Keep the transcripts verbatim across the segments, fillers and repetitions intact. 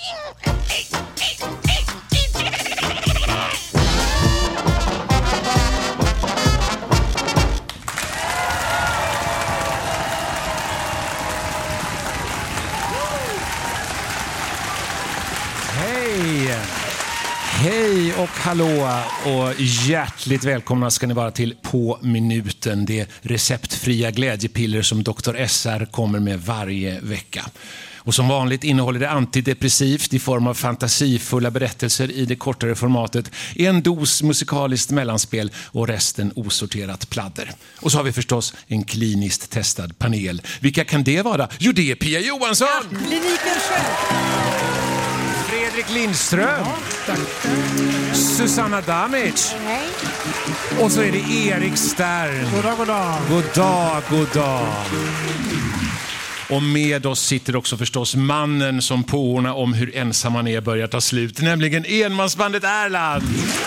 Hej och hallå och hjärtligt välkomna ska ni vara till På minuten. Det receptfria glädjepiller som doktor S R kommer med varje vecka. Och som vanligt innehåller det antidepressivt i form av fantasifulla berättelser i det kortare formatet, en dos musikaliskt mellanspel och resten osorterat pladder. Och så har vi förstås en kliniskt testad panel. Vilka kan det vara? Jo, det är Pia Johansson! Ja, kliniken själv! Fredrik Lindström. Ja, Susanna Damic. Hej. Och så är det Erik Stern. God dag, god dag. God dag, god dag. Och med oss sitter också förstås mannen som påorna om hur ensam man är börjar ta slut. Nämligen enmansbandet Erland.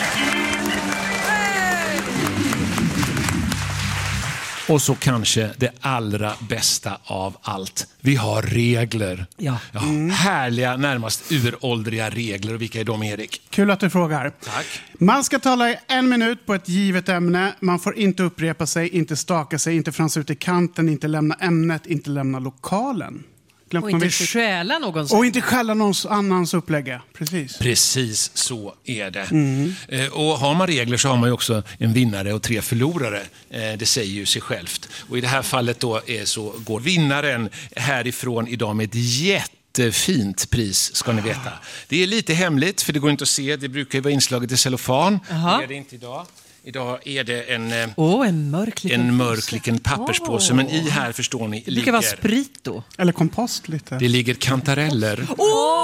Och så kanske det allra bästa av allt. Vi har regler. Ja. Ja, mm. Härliga, närmast uråldriga regler. Och vilka är de, Erik? Kul att du frågar. Tack. Man ska tala i en minut på ett givet ämne. Man får inte upprepa sig, inte staka sig, inte fransa ut i kanten, inte lämna ämnet, inte lämna lokalen. Glömt och inte vill... stjäla någons. Och inte skälla någon annans upplägg. Precis. Precis så är det. Mm. Eh, och har man regler så har man ju också en vinnare och tre förlorare. Eh, det säger ju sig självt. Och i det här fallet då är så går vinnaren härifrån idag med ett jättefint pris, ska ni veta. Det är lite hemligt för det går inte att se. Det brukar ju vara inslaget i cellofan. Aha. Det är det inte idag. Idag är det en, oh, en mörk liten, en mörk liten papperspåse. Oh. Men i här förstår ni det brukar vara sprit då. Eller kompost lite. Det ligger kantareller. Oh!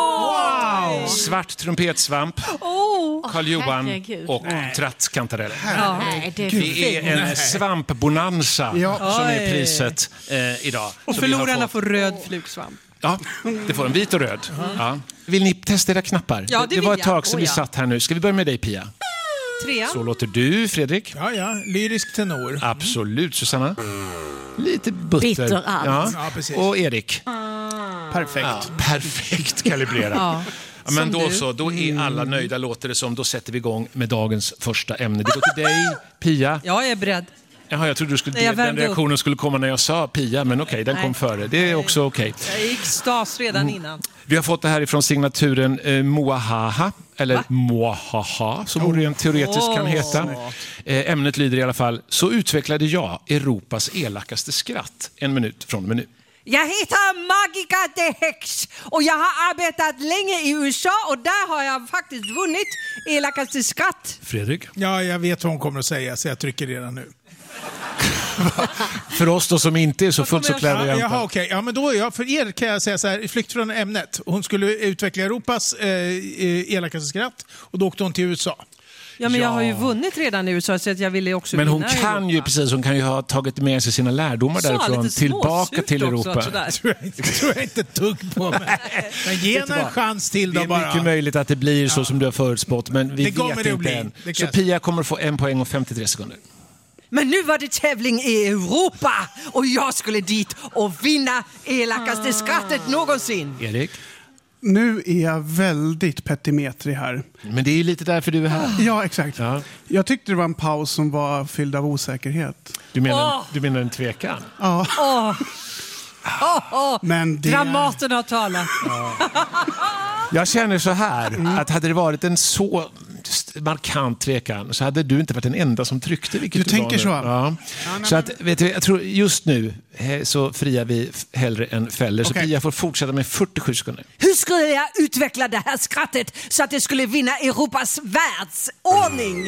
Wow! Svart trumpetsvamp. Oh! Karl Johan och trattkantareller. Ja. Det, det är en svampbonanza ja. som är priset eh, idag. Och så förlorarna fått... får röd flugsvamp. Ja, det får en vit och röd. Uh-huh. Ja. Vill ni testa era knappar? Ja, det, det var ett tag jag. sedan oh, vi ja. satt här nu. Ska vi börja med dig, Pia? Trean. Så låter du, Fredrik. Ja, ja. Lyrisk tenor. Absolut, Susanna. Lite butter. Bitter allt. Ja. Ja, precis. Och Erik. Perfekt. Ja, perfekt kalibrerat. Ja. Ja, men som då du. så, då är alla nöjda, låter det som. Då sätter vi igång med dagens första ämne. Det går till dig, Pia. Jag är beredd. Jaha, jag trodde du skulle, jag den reaktionen upp. skulle komma när jag sa Pia, men okej, okay, den Nej. kom före. Det är också okej. Okay. Jag gick stas redan mm. innan. Vi har fått det här ifrån signaturen eh, Moahaha, eller Moahaha, som oh. rent teoretiskt oh. kan heta. Eh, ämnet lyder i alla fall: så utvecklade jag Europas elakaste skratt. En minut från och med nu. Jag heter Magica de Hex och jag har arbetat länge i U S A och där har jag faktiskt vunnit elakaste skratt. Fredrik? Ja, jag vet vad hon kommer att säga så jag trycker redan nu. För oss då som inte är så fullt så klär Jaha, okej. Okay. Ja, men då, ja, för er kan jag säga så här, i flykt från ämnet. Hon skulle utveckla Europas eh, elakaste skratt och då åkte hon till U S A. Ja, men ja. jag har ju vunnit redan i U S A så att jag ville också men hon vinna kan Europa. ju precis, hon kan ju ha tagit med sig sina lärdomar så, därifrån tillbaka till Europa. Också, det tror jag inte, tror jag inte tugg på mig. Men ge henne en chans till då bara. Det är mycket möjligt att det blir så ja. som du har förutspått, men vi det vet inte bli. än. Så Pia kommer få en poäng och femtiotre sekunder. Men nu var det tävling i Europa och jag skulle dit och vinna elakaste skrattet någonsin. Erik? Nu är jag väldigt petimetrig här. Men det är ju lite därför du är här. Ja, exakt. Ja. Jag tyckte det var en paus som var fylld av osäkerhet. Du menar, oh. du menar en tvekan? Ja. Oh. Oh, oh. Men det... Dramaten har talat. Ja. Jag känner så här, mm. att hade det varit en så markant tvekan så hade du inte varit den enda som tryckte. Du tänker så? Ja. Ja, så att, vet du, jag tror just nu så friar vi hellre än fäller. Så okay. Pia får fortsätta med fyrtiosju sekunder. Hur skulle jag utveckla det här skrattet så att det skulle vinna Europas världsordning?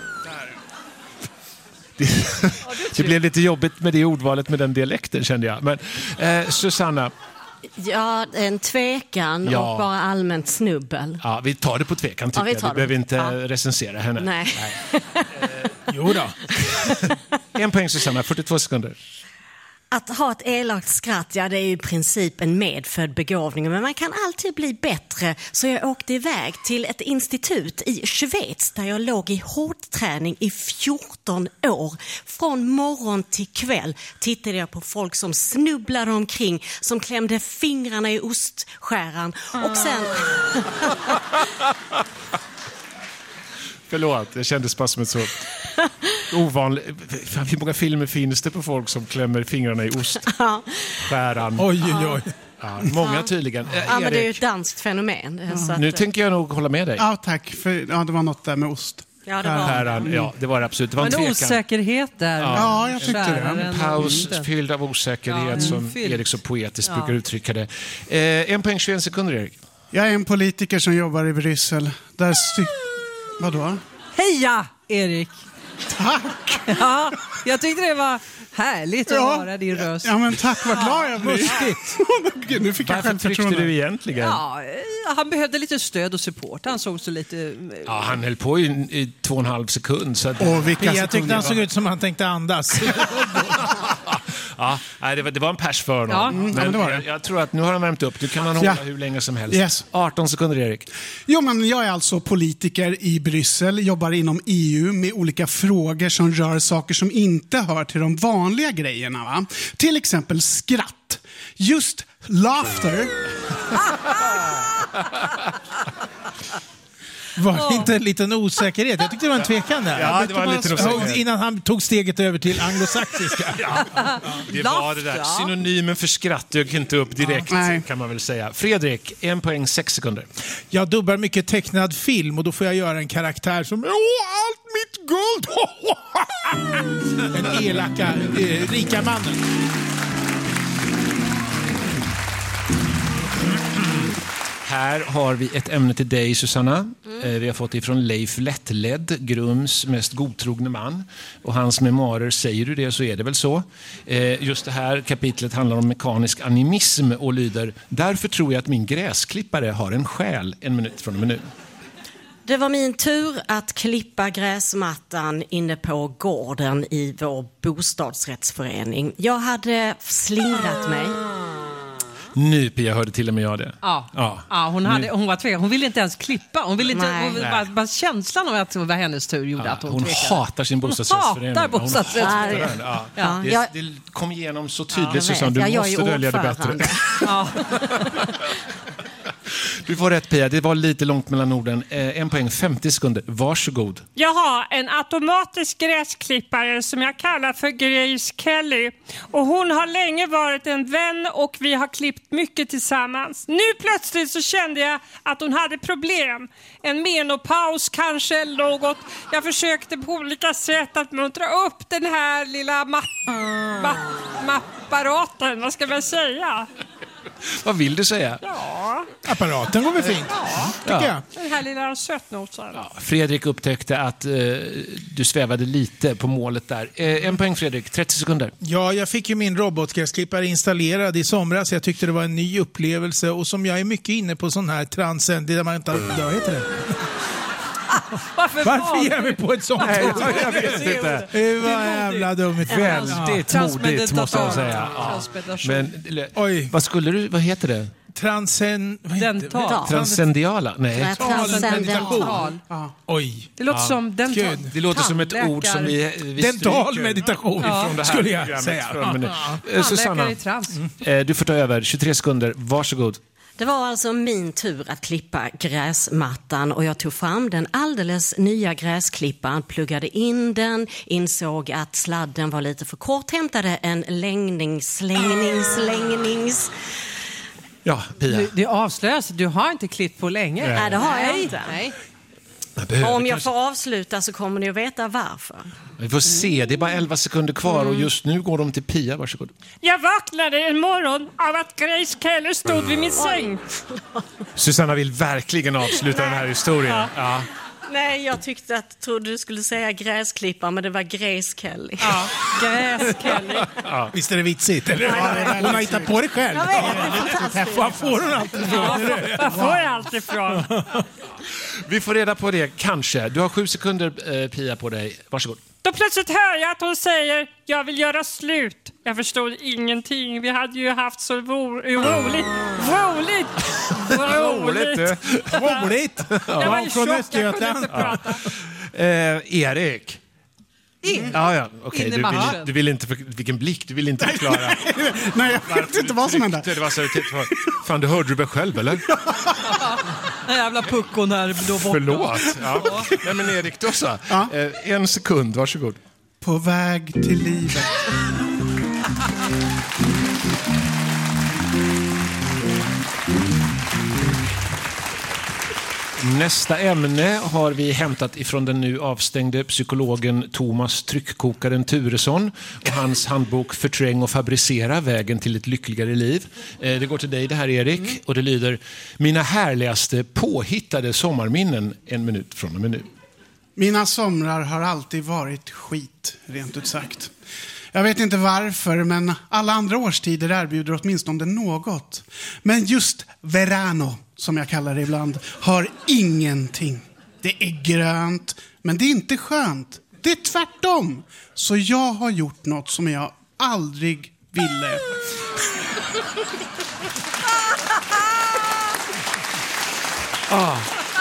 Det, det blev lite jobbigt med det ordvalet med den dialekten, kände jag. Men eh, Susanna. Ja, en tvekan ja. och bara allmänt snubbel. Ja, vi tar det på tvekan tycker ja, jag. Vi behöver inte ja. recensera henne. Nej. Nej. eh, jo då. En poäng Susanna, fyrtiotvå sekunder. Att ha ett elakt skratt, ja det är ju i princip en medfödd begåvning, men man kan alltid bli bättre. Så jag åkte iväg till ett institut i Schweiz där jag låg i hårdträning i fjorton år. Från morgon till kväll tittade jag på folk som snubblade omkring, som klämde fingrarna i ostskäran och sen... Förlåt, det kändes bara som ett så ovanligt... Hur många filmer finns det på folk som klämmer fingrarna i ostskäran? Oj, oj, oj. Ja, många tydligen. Äh, Ja, men det är ju ett danskt fenomen. Mm. Så att, Nu tänker jag nog hålla med dig. Ja, tack. För, ja, det var något där med ost. ja, det var... Skäran, ja, det var det absolut. Det var en Men tvekan. osäkerhet där. Ja, jag tyckte det. Skäraren En och paus osten. fylld av osäkerhet Ja, som fylld. Erik så poetiskt Ja. brukar uttrycka det. Eh, en poäng, tjugoen sekunder, Erik. Jag är en politiker som jobbar i Bryssel. Där styr... Vadå? Heja, Erik! Tack! Ja, jag tyckte det var härligt att höra din röst. Ja, men tack, vad glad jag blir. Mustigt. Gud, nu fick jag Varför tryckte självförtroende. du egentligen? Ja, eh, han behövde lite stöd och support. Han såg så lite... eh, Ja, han höll på i, i två och en halv sekund. Så att, Och vilka Pia tyckte sekunder han det såg var. ut som han tänkte andas. ja, nej, det, var, det var en pers för honom. Ja. Men, Mm, ja, men det var det. Jag, jag tror att nu har han värmt upp. Du kan han hålla Ja. hur länge som helst. Yes. arton sekunder, Erik. Jo, men jag är alltså politiker i Bryssel, jobbar inom E U med olika frågor som rör saker som inte hör till de vanliga grejerna. Va? Till exempel skratt. Just laughter. Var det inte en liten osäkerhet? Jag tyckte det var en tvekan där. Ja, det var en liten osäkerhet. Innan han tog steget över till anglosaxiska. Det var det där. Laughter. Synonymen för skratt dök inte upp direkt, Nej. kan man väl säga. Fredrik, en poäng, sex sekunder. Jag dubbar mycket tecknad film och då får jag göra en karaktär som åh, allt mitt guld! Den elaka, eh, rika mannen. Här har vi ett ämne till dig, Susanna. Eh, Vi har fått det från Leif Lättledd, Grums mest godtrogne man. Och hans memoarer, säger du det så är det väl så. Eh, Just det här kapitlet handlar om mekanisk animism och lyder: därför tror jag att min gräsklippare har en själ. En minut från och med nu. Det var min tur att klippa gräsmattan inne på gården i vår bostadsrättsförening. Jag hade slingrat mig. Nu, Pia, hörde till och med jag det. Ja, Ja. ja hon, hade, hon var tvekam. Hon ville inte ens klippa. Hon ville inte, Nej. hon ville bara, bara känslan av att det var hennes tur gjorde att hon, Hon tvekade. hatar sin bostadsrättsförening. Hatar bostadsrättsföreningen. Hon hatar den, ja. Ja, Det, jag- det kom igenom så tydligt, Jag Susanne. vet. Du Ja, jag är måste dölja det ordförande. bättre. Ja. Du får rätt, Pia. Det var lite långt mellan orden. Eh, en poäng, femtio sekunder. Varsågod. Jag har en automatisk gräsklippare som jag kallar för Grace Kelly. Och hon har länge varit en vän och vi har klippt mycket tillsammans. Nu plötsligt så kände jag att hon hade problem. En menopaus kanske eller något. Jag försökte på olika sätt att muntra upp den här lilla mapp- mapp- mapparaten. Vad ska man säga? Vad vill du säga? Ja, Apparaten går väl fint, tycker jag. den här lilla sötnosen. Fredrik upptäckte att eh, du svävade lite på målet där. Eh, en poäng, Fredrik. trettio sekunder. Ja, jag fick ju min robotgräsklippare installerad i somras. Jag tyckte det var en ny upplevelse och som jag är mycket inne på sån här transcendental... Vad heter det? Varför, Varför ger jag mig på ett sånt ord? Jag vet inte. Det var jävla dumt. Väldigt modigt, måste jag säga. Ja. Transmeditation. Men, Oj. vad skulle du, vad heter det? Transcend... vad heter det? Dental. Transcendiala? Nej. Nej, transcendental. Dental. Oj. Det låter som dental. Gud. Det låter som ett Tandläkare. ord som vi, vi Dental stryker meditation, från det här skulle jag programmet säga. från och med nu. Eh, Tandläkare Susanna, i trans. eh, du får ta över. tjugotre sekunder. Varsågod. Det var alltså min tur att klippa gräsmattan och jag tog fram den alldeles nya gräsklipparen, pluggade in den, insåg att sladden var lite för kort, hämtade en längnings, slängning, slängnings... Ja, Pia. Du, det avslöjas. Du har inte klippt på länge. Nej, det har jag inte. Nej. Jag behöver Om jag kanske- får avsluta så kommer ni att veta varför. Vi får se. Det är bara elva sekunder kvar och just nu går de till Pia. Varsågod. Jag vaknade en morgon av att Grace Kelly stod vid min säng. Susanna vill verkligen avsluta den här historien. Ja. Nej, jag tyckte att, trodde du skulle säga gräsklippare, men det var Grace Kelly. Ja. Gräskelly. Visst är det vitsigt? Eller? Hon har hittat på det själv. Jag vet, det är fantastiskt. Var får hon allt ifrån? Jag får allt ifrån. Vi får reda på det, kanske. Du har sju sekunder, eh, Pia, på dig. Varsågod. Då plötsligt hör jag att hon säger, jag vill göra slut. Jag förstod ingenting. Vi hade ju haft så ro- roligt. Roligt! Roligt! Roligt! Jag var ju från chock, jag kunde Östergötland. inte prata. Eh, Erik. In. Ja, ja, okej. In i Du, vill, matchen. du vill inte, för, vilken blick, du vill inte förklara. Nej, jag vet inte vad som hände. Det var så, fan, du hörde du väl själv, eller? Den jävla puckon här då borta. Förlåt. Ja. Nej, men Erik, då så. Ja. Eh, en sekund, varsågod. På väg till livet. Nästa ämne har vi hämtat ifrån den nu avstängde psykologen Thomas Tryckkokaren Turesson och hans handbok Förträng och fabricera, vägen till ett lyckligare liv. Eh, det går till dig det här, Erik, mm. och det lyder: mina härligaste påhittade sommarminnen en minut från och med nu. Mina somrar har alltid varit skit, rent ut sagt. Jag vet inte varför, men alla andra årstider erbjuder åtminstone något. Men just verano, som jag kallar det ibland, har ingenting. Det är grönt, men det är inte skönt. Det är tvärtom. Så jag har gjort något som jag aldrig ville. ah.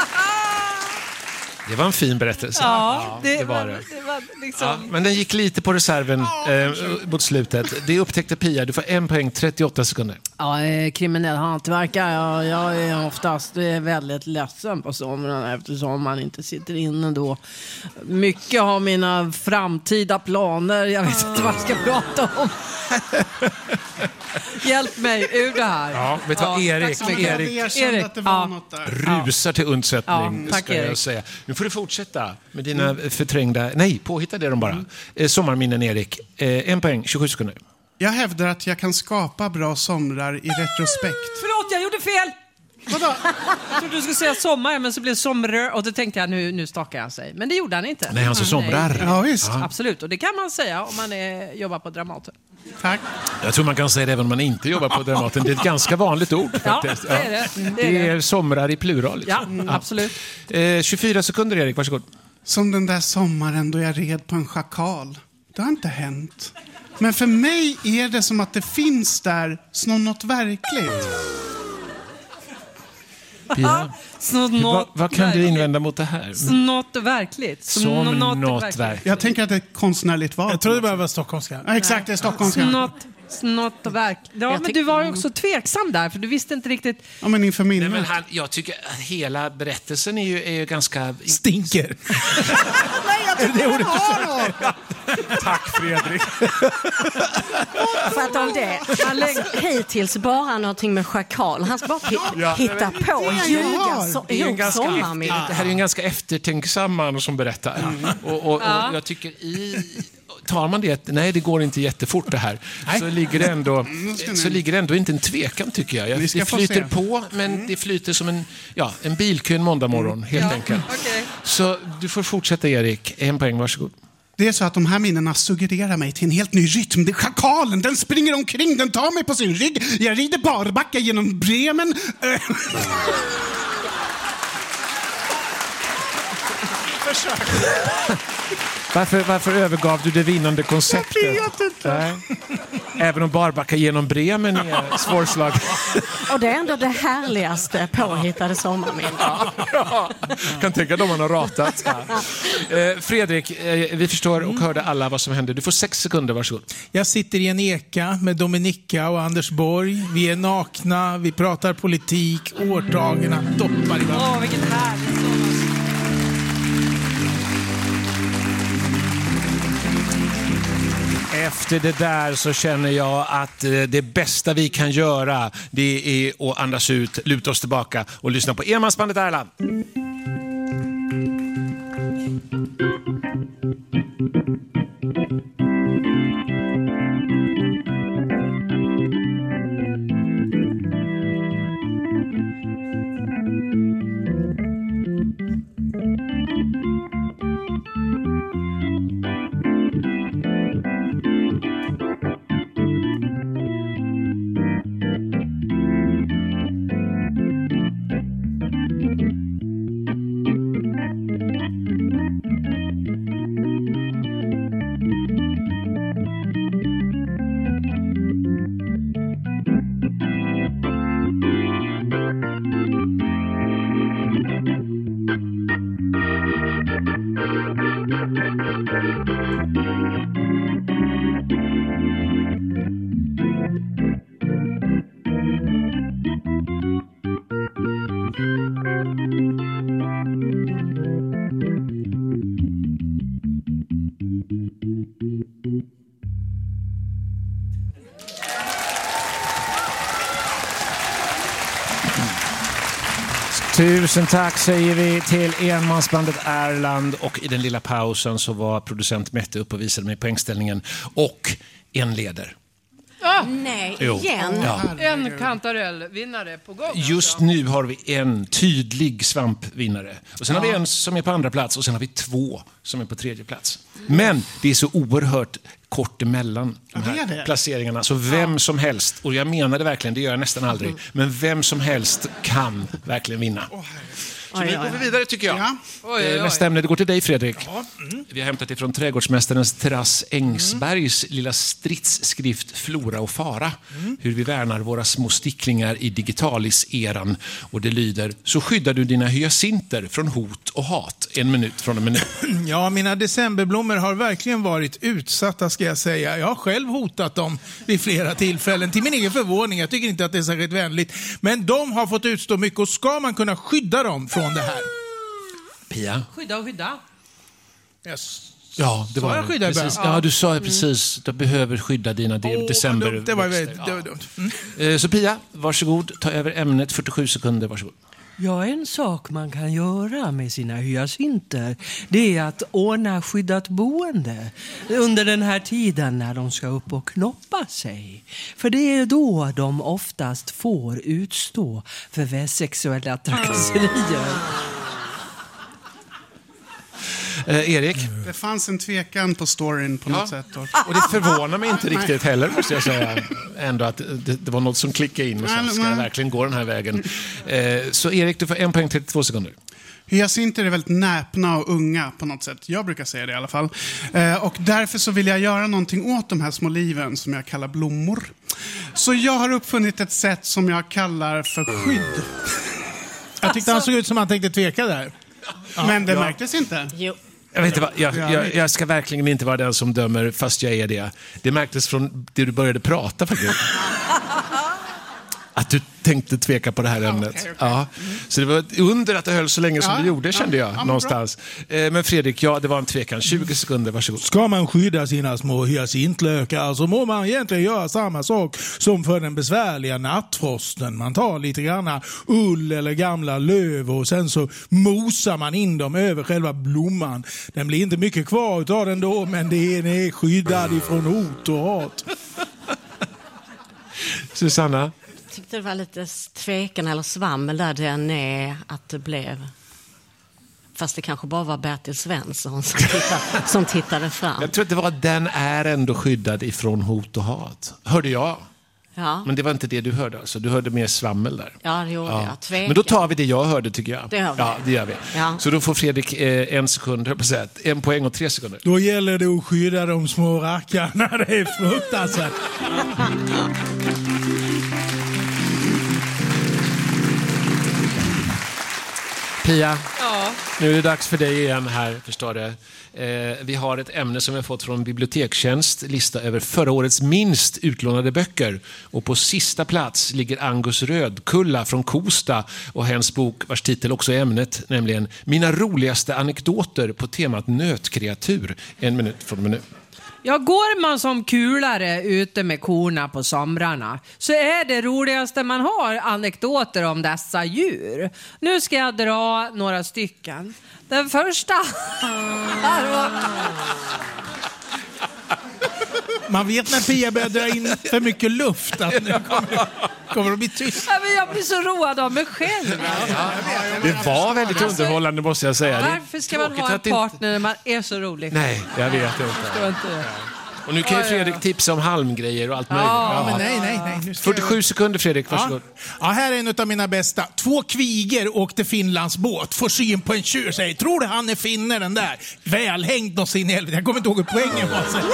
Det var en fin berättelse. Ja, det, det var det. det var liksom... Ja, men den gick lite på reserven eh, mot slutet. Det upptäckte Pia. Du får en poäng, trettioåtta sekunder. Ja, eh, kriminell hantverkare. Jag, jag är oftast eh, väldigt ledsen på somrarna eftersom man inte sitter inne då. Mycket av mina framtida planer. Jag vet inte vad jag ska prata om. Hjälp mig ur det här. Ja, vet du vad, Erik, Jag Erik erkände Erik, att det var ja. något där. rusar till undsättning, Ja, tack, ska jag Erik. säga. Nu får du fortsätta med dina mm. förträngda, nej, påhittade de bara. Mm. Eh, sommarminnen, Erik. Eh, en poäng, tjugosju sekunder. Jag hävdar att jag kan skapa bra somrar i retrospekt. Förlåt, jag gjorde fel! Vadå? Jag trodde du skulle säga sommar, men så blev det somrör. Och då tänkte jag, nu, nu stakar jag sig. Men det gjorde han inte. Nej, han sa somrar. Ja, visst. Ja. Absolut, och det kan man säga om man är, jobbar på Dramaten. Tack. Jag tror man kan säga det även om man inte jobbar på Dramaten. Det är ett ganska vanligt ord faktiskt. Ja, det är det. Det är, det är det. somrar i plural. Liksom. Ja, mm. absolut. Eh, tjugofyra sekunder, Erik, varsågod. Som den där sommaren då jag red på en schakal. Det har inte hänt. Men för mig är det som att det finns där som något verkligt. Pia, vad, vad kan du invända mot det här? Något verkligt. Som, som något, något verkligt. verkligt. Jag tänker att det är konstnärligt val. Jag trodde det bara var stockholmska. Ja, exakt, det är stockholmska. Något, något verkligt. Ja, men du var ju också tveksam där, för du visste inte riktigt. Ja, men inför minnet. Nej, men han, jag tycker att hela berättelsen är ju, är ju ganska... Stinker. Nej, jag tycker det har något. Tack, Fredrik. För att om det, han lägger hittills bara någonting med schakal. Han ska bara p- Ja. hitta på, ljuga, så, Det är ju en ihop ganska sommarmitt. efter, det här är ju en ganska eftertänksam man som berättar. Mm. Och, och, och Ja. jag tycker i... Tar man det, nej det går inte jättefort det här. Så ligger det ändå, så ligger det ändå inte en tvekan tycker jag. jag Vi ska det få flyter se. på, men mm. det flyter som en, ja, en bilkö en måndag morgon helt Ja, enkelt. okej. Så du får fortsätta, Erik. En poäng, varsågod. Det är så att de här minnena suggererar mig till en helt ny rytm. Det är schakalen, den springer omkring, den tar mig på sin rygg. Jag rider barbacka genom Bremen. Försök. Varför, varför övergav du det vinnande konceptet? Jag vet inte. Nej. Även om barbacka genom Bremen är svårslag. Och det är ändå det härligaste påhittade sommarminnet. Ja, kan tänka dem man har ratat. Ja. Eh, Fredrik, eh, vi förstår och hörde alla vad som hände. Du får sex sekunder, varsågod. Jag sitter i en eka med Dominika och Anders Borg. Vi är nakna, vi pratar politik, årtagarna doppar i vatten. Åh, vilken härlig sommar. Efter det där så känner jag att eh, det bästa vi kan göra, det är att andas ut, luta oss tillbaka och lyssna på enmansbandet Erland. Tusen tack säger vi till enmansbandet Erland, och i den lilla pausen så var producent Mette upp och visade mig poängställningen, och en leder. Ah, Nej, Jo. igen. Ja. en kantarellvinnare på gång. Just nu har vi en tydlig svampvinnare. Och sen har vi en som är på andra plats, och sen har vi två som är på tredje plats. Men det är så oerhört kort emellan de Ja, det är här det. placeringarna. Så vem som helst, och jag menar det verkligen, det gör jag nästan aldrig, men vem som helst kan verkligen vinna. Så nu går vi vidare tycker jag. Ja. Oj, oj, oj. Nästa ämne, det går till dig Fredrik. Vi har hämtat ifrån trädgårdsmästarens terrass Ängsbergs lilla stridsskrift Flora och fara. Hur vi värnar våra små sticklingar i digitalis-eran. Och det lyder: så skyddar du dina hyacinter från hot och hat. En minut från och med nu. Ja, mina decemberblommor har verkligen varit utsatta ska jag säga. Jag har själv hotat dem vid flera tillfällen. Till min egen förvåning, jag tycker inte att det är särskilt vänligt. Men de har fått utstå mycket, och ska man kunna skydda dem från det här? Pia? Skydda och skydda. Yes. Ja, det Sa var jag det. skydda Precis. bra? Ja, du sa ju precis. Du behöver skydda dina de- Åh, december. vad dumt. Det var väldigt det var dumt. Mm. Eh, Så Pia, varsågod. Ta över ämnet. fyrtiosju sekunder, varsågod. Ja, en sak man kan göra med sina hyacinter, det är att ordna skyddat boende under den här tiden när de ska upp och knoppa sig. För det är då de oftast får utstå för sexuella trakasserier. Eh, Erik? Det fanns en tvekan på storyn på något sätt. Och... Och det förvånar mig inte riktigt heller, måste jag säga. Ändå att det, det var något som klickade in och sen ska jag verkligen gå den här vägen. Eh, så Erik, du får en poäng, trettiotvå sekunder. Hyacinter är väldigt näpna och unga på något sätt. Jag brukar säga det i alla fall. Eh, och därför så vill jag göra någonting åt de här små liven som jag kallar blommor. Så jag har uppfunnit ett sätt som jag kallar för skydd. Jag tyckte han såg ut som han tänkte tveka där. Men det märktes inte. Jo. Jag, vet inte vad, jag, jag, jag ska verkligen inte vara den som dömer, fast jag är det. Det märktes från det du började prata faktiskt. Att du tänkte tveka på det här ämnet. okay, okay. Ja. Så det var under att det höll så länge som Ja, det gjorde, ja, kände jag ja, men någonstans. Eh, Men Fredrik, ja, det var en tvekan. tjugo sekunder, varsågod. Ska man skydda sina små hyacintlökar så må man egentligen göra samma sak som för den besvärliga nattfrosten. Man tar lite grann ull eller gamla löv och sen så mosar man in dem över själva blomman. Den blir inte mycket kvar utav den då, men den är skyddad ifrån hot och hat. Susanna? Jag tyckte det var lite tvekan eller svammel där den är att det blev. Fast det kanske bara var Bertil Svensson som tittade, som tittade fram. Jag tror att det var att den är ändå skyddad ifrån hot och hat. Hörde jag. Ja, Men det var inte det du hörde. Alltså. Du hörde mer svammel där. ja det gjorde jag. Tvekan. Men då tar vi det jag hörde, tycker jag. Det gör vi. Ja, det gör vi. Ja. Så då får Fredrik eh, en sekund, höll på att säga, en poäng och tre sekunder. Då gäller det att skydda de små rackarna. Det är fruktansvärt. Pia, Ja. nu är det dags för dig igen här, förstår du. Eh, vi har ett ämne som vi har fått från Bibliotekstjänst, lista över förra årets minst utlånade böcker. Och på sista plats ligger Angus Rödkulla från Kosta och hennes bok vars titel också är ämnet, nämligen Mina roligaste anekdoter på temat nötkreatur. En minut från nu. Ja, går man som kulare ute med korna på somrarna så är det roligaste man har anekdoter om dessa djur. Nu ska jag dra några stycken. Den första... Man vet när Pia börjar dra in för mycket luft att nu kommer, kommer det bli tyst. Ja, men jag blir så road av mig själv. Det var väldigt underhållande, måste jag säga. Det är Varför ska man tråkigt ha en att inte- partner när man är så rolig? Nej, jag vet inte. Förstår inte. Och nu kan ju Fredrik tipsa om halmgrejer och allt möjligt. Ja, men nej, nej, nej. Nu ska jag- fyrtiosju sekunder, Fredrik, varsågod. Ja. Ja, här är en av mina bästa. Två kviger åkte Finlands båt. Får syn på en tjur. Säger, tror du han är finne den där? Välhängd och sin helvete. Jag kommer inte ihåg hur poängen var. Så.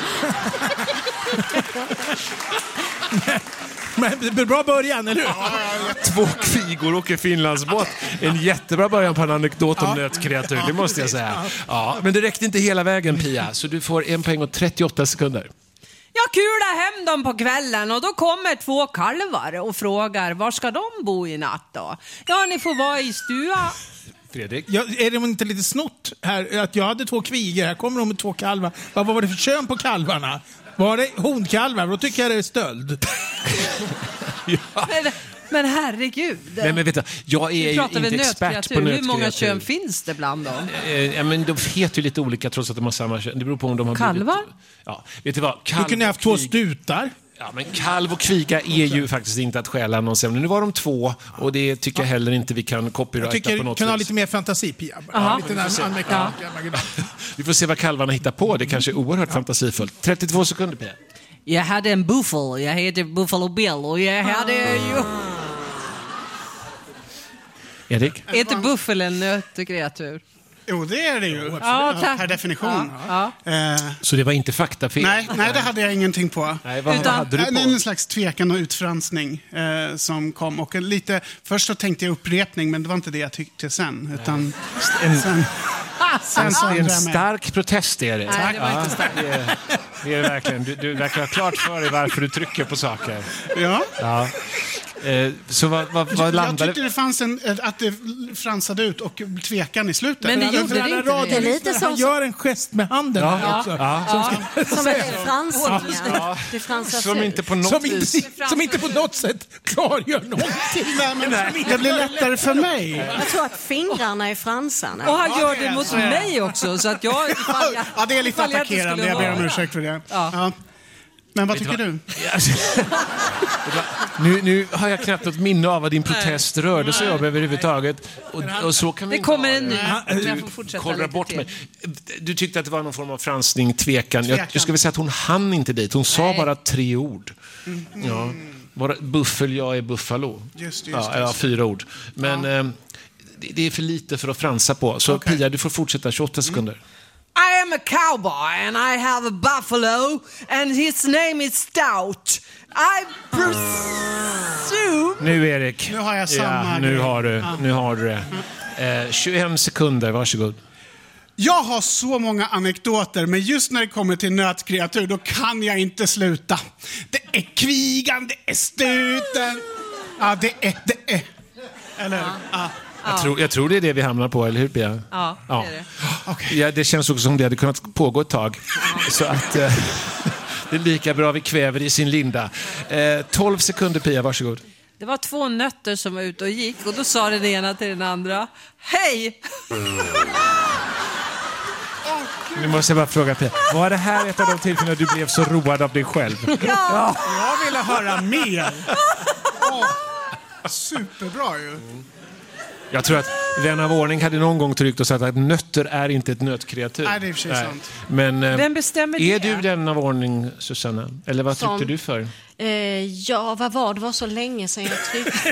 Men det blir bra början, eller hur? Två kvigor åker Finlandsbåt. En jättebra början på en anekdot om nötkreatur, det måste jag säga. Ja, men det räckte inte hela vägen, Pia. Så du får en poäng och trettioåtta sekunder. Jag kular hem dem på kvällen och då kommer två kalvar och frågar var ska de bo i natt då? Ja, ni får vara i stua. Fredrik? Ja, är det inte lite snott här att jag hade två kvigor, här kommer de med två kalvar. Vad var det för kön på kalvarna? Var det honkalvar? Då tycker jag det är stöld. Ja. Men, men herregud. Nej, men vet du, jag är ju inte expert på nötkreatur. Hur många kön finns det bland dem? Eh, ja, men de heter ju lite olika trots att de har samma kön. Det beror på om de har kalvar? Blivit, ja, vet du vad? Kalv du kunde ha haft två stutar. Ja, men kalv och kviga är ju faktiskt inte att stjäla någon sämre. Nu var de två och det tycker jag heller inte vi kan copyrighta på något sätt. Jag tycker du kan ha lite mer fantasi, Pia. Ja, lite vi, får ja. vi får se vad kalvarna hittar på. Det kanske är oerhört ja. fantasifullt. trettiotvå sekunder, Pia. Jag hade en buffel. Jag heter Buffalo Bill och jag hade ju... Erik? Är inte buffel en nötkreatur? Jo, det är det ju. Ja, per definition. Ja, ja. Eh, Så det var inte faktafel? Nej, nej, det hade jag ingenting på. Nej, vad, Utan, vad hade du på? Det är en slags tvekan och utfransning eh, som kom. Och lite, först så tänkte jag upprepning, men det var inte det jag tyckte sen. Utan en, sen, sen så en stark protest är det. Nej, det var ja, inte starkt. Det är, det är verkligen, du, du verkar ha klart för dig varför du trycker på saker. Ja. Ja. Eh, så vad, vad, vad landade... Jag tyckte det fanns en, att det fransade ut och tvekan i slutet. Men det gjorde det inte. Det är lite Han som, gör en gest med handen Ja, här också. ja. ja, som ett fransningar. Ja. Det fransas Som ut. inte på något Som vis... inte, som inte på något sätt klargör någonting. Nej, men det blir lättare för mig. Jag tror att fingrarna är fransarna. Och han gör det mot mig också. Så att jag, ifall jag, Ja, det är lite ifall jag inte attackerande. skulle Jag ber om vara. ursäkt för det. Ja. Ja. Men vad Vet tycker du du? nu, nu har jag knappt något minne av vad din protest rörde sig om överhuvudtaget. Och, och så kan vi Det inte kommer ha en ny. Du Jag får fortsätta kollrar lite bort till. mig. Du tyckte att det var någon form av fransning, tvekan. Jag, Tvekan. jag skulle vilja säga att hon hann inte dit. Hon sa Nej. bara tre ord. Ja. Bara, buffel, jag är buffalo. Just det, just ja, det. ja, fyra ord. Men eh, det, det är för lite för att fransa på. Så Okej. Pia, du får fortsätta tjugoåtta sekunder. I am a cowboy and I have a buffalo and his name is Stout. I presume... Nu, Erik. Nu har jag samma ja, nu grej. har du, nu har du det. Eh, tjugoen sekunder, varsågod. Jag har så många anekdoter, men just när det kommer till nötkreatur, då kan jag inte sluta. Det är kvigan, det är stuten. Ja, det är, det är. Eller hur? Ja. Jag, tror, jag tror det är det vi hamnar på, eller hur, Pia? Ja, det är det. Okay. Ja, det känns också som det hade kunnat pågå ett tag. Så att eh, det är lika bra vi kväver i sin linda. Eh, tolv sekunder, Pia, varsågod. Det var två nötter som var ute och gick och då sa den ena till den andra: hej! Nu måste jag bara fråga, Pia. Var det här ett av de tillfällen du blev så road av dig själv? Ja, jag ville höra mer. Oh, superbra ju. Jag tror att vän av ordning hade någon gång tryckt och sagt att nötter är inte ett nötkreatur. Nej, det är i och för sig sant. Men eh, Vem bestämmer är det? du den av ordning, Susanna? Eller vad Som- tyckte du för? Eh, ja, vad var det? Det var så länge sedan jag tryckte.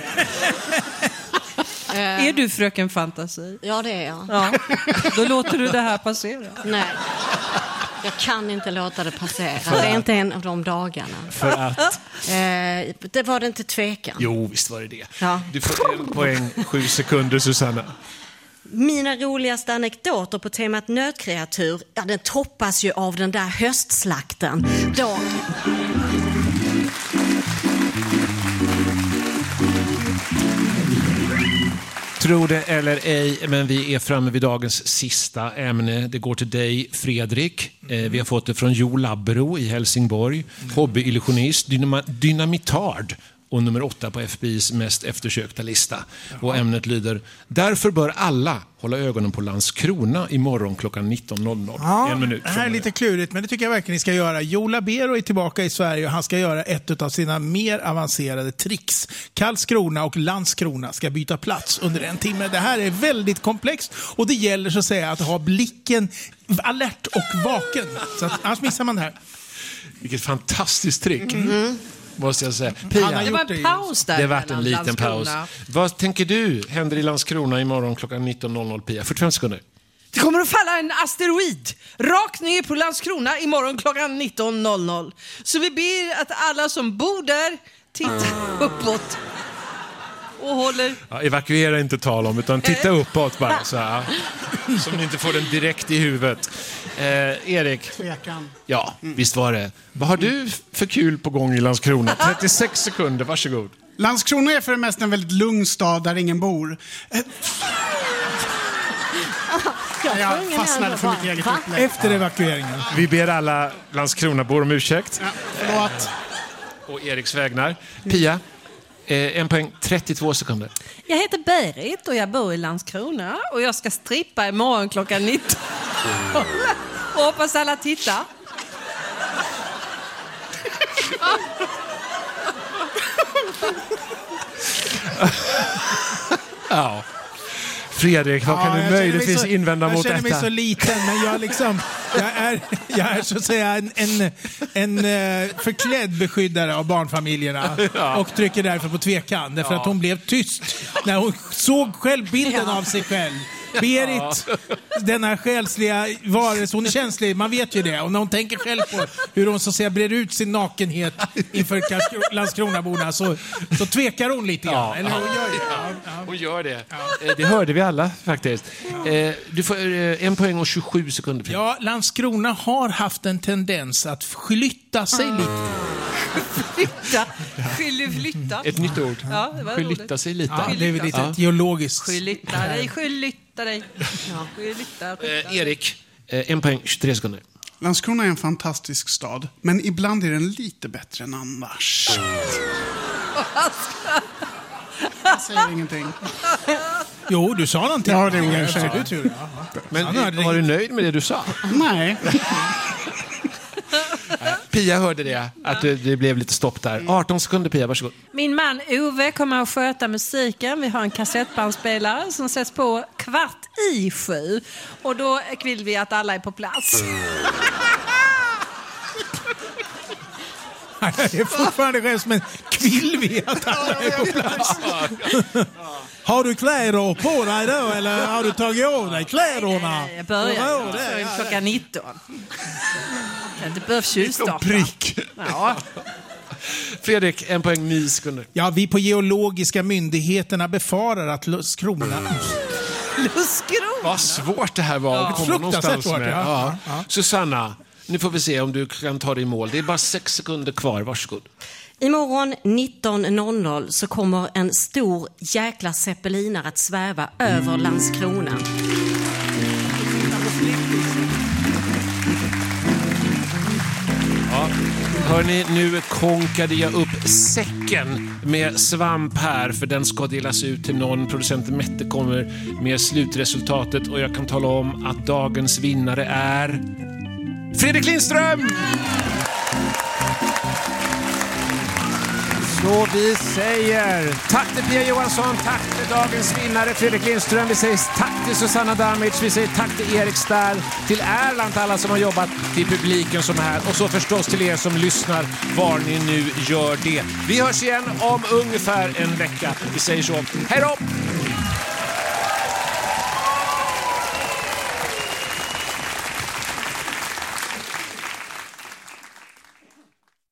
Är du fröken fantasi? Ja, det är jag. Ja. Då låter du det här passera. Nej. Jag kan inte låta det passera. Det är inte en av de dagarna. För att... Eh, det var det inte tvekan. Jo, visst var det det. Ja. Du får en poäng, sju sekunder, Susanna. Mina roligaste anekdoter på temat nötkreatur, ja, den toppas ju av den där höstslakten. Då... Tror det eller ej, men vi är framme vid dagens sista ämne. Det går till dig, Fredrik. Eh, vi har fått det från Jo Labbro i Helsingborg. Hobbyillusionist, dynama- dynamitard och nummer åtta på F B I:s mest eftersökta lista. Och ämnet lyder: därför bör alla hålla ögonen på Landskrona imorgon klockan nitton noll noll. Ja, En minut. det här är lite klurigt, men det tycker jag verkligen ni ska göra. Jo Labero är tillbaka i Sverige och han ska göra ett av sina mer avancerade tricks. Karlskrona och Landskrona ska byta plats under en timme. Det här är väldigt komplext och det gäller så att säga att ha blicken alert och vaken. Så att, annars missar man det här. Vilket fantastiskt trick. Mm. Måste jag säga. Han Pia, har Det gjort var det en ju. paus där. det har varit en mellan liten Landskrona. paus. Vad tänker du händer i Landskrona imorgon klockan nitton noll noll, Pia? fyrtiofem sekunder. Det kommer att falla en asteroid rakt ner på Landskrona imorgon klockan nitton noll noll. Så vi ber att alla som bor där tittar uppåt och håller... Ja, evakuera inte tal om, utan titta uppåt bara så här. Så ni inte får den direkt i huvudet. Eh, Erik. Tvekan. Ja, mm. visst var det. Vad har du för kul på gång i Landskrona? trettiosex sekunder, varsågod. Landskrona är för det mesta en väldigt lugn stad där ingen bor. Eh, Jag, jag fastnade för mitt eget upplägg. Efter evakueringen. Vi ber alla Landskronabor om ursäkt. Ja, förlåt. Och Eriks vägnar. Pia, eh, en poäng, trettiotvå sekunder. Jag heter Berit och jag bor i Landskrona och jag ska strippa imorgon klockan nitton. Och hoppas alla tittar. Ja. Fredrik, vad kan Ja, du möjligtvis så, invända mot detta? Jag känner mig så liten, men jag, liksom, jag, är, jag är så att säga en, en, en förklädd beskyddare av barnfamiljerna ja. och trycker därför på tvekan. Därför ja. att hon blev tyst när hon såg själv bilden ja. av sig själv. Berit, ja. denna själsliga varelse, hon är känslig, man vet ju det. Och när hon tänker själv på hur hon så att säga brer ut sin nakenhet inför Landskronaborna så, så tvekar hon lite grann. Ja, eller hon gör det. Ja, ja. Hon gör det. Ja. Det hörde vi alla faktiskt. Ja. Du får en poäng och tjugosju sekunder. Ja, Landskrona har haft en tendens att flytta sig lite. Flytta. Flytta. Ett nytt ord. Ja, det var flytta sig lite. Ja, det är väl lite ja. geologiskt. Flytta dig, flytta dig. Ja, flytta, flytta. Eh, Erik, eh, en poäng, tjugotre sekunder. Landskrona är en fantastisk stad, men ibland är den lite bättre än annars. Jag säger ingenting. Jo, du sa någonting. Ja, det gjorde jag. Du tror, men var du nöjd med det du sa? Nej. Pia hörde det, att det, det blev lite stopp där. arton sekunder, Pia, varsågod. Min man Ove kommer att sköta musiken. Vi har en kassettbandspelare som sätts på kvart i sju. Och då vill vi att alla är på plats. Det är fortfarande rätt, men vill vi att alla är på plats? Har du kläder på dig då, eller har du tagit av dig kläderna? Jag börjar det, klockan nitton. Det behövs tjuvstarta. Prick. Ja. Fredrik, en poäng, nio sekunder. Ja, vi på geologiska myndigheterna befarar att Landskrona... Landskrona? Vad svårt det här var ja. att komma någonstans svårt, med. Ja. Ja. Ja. Susanna, nu får vi se om du kan ta dig i mål. Det är bara sex sekunder kvar, varsågod. Imorgon nitton noll noll så kommer en stor jäkla zeppelinare att sväva över Landskrona. Ja. Hörrni, nu konkade jag upp säcken med svamp här, för den ska delas ut till någon. Producenten Mette kommer med slutresultatet och jag kan tala om att dagens vinnare är Fredrik Lindström! Så vi säger tack till Pia Johansson, tack till dagens vinnare Fredrik Lindström. Vi säger tack till Susanna Damic, vi säger tack till Erik Stall, till Erland, till alla som har jobbat, till publiken som är här och så förstås till er som lyssnar var ni nu gör det. Vi hörs igen om ungefär en vecka. Vi säger så. Hej då!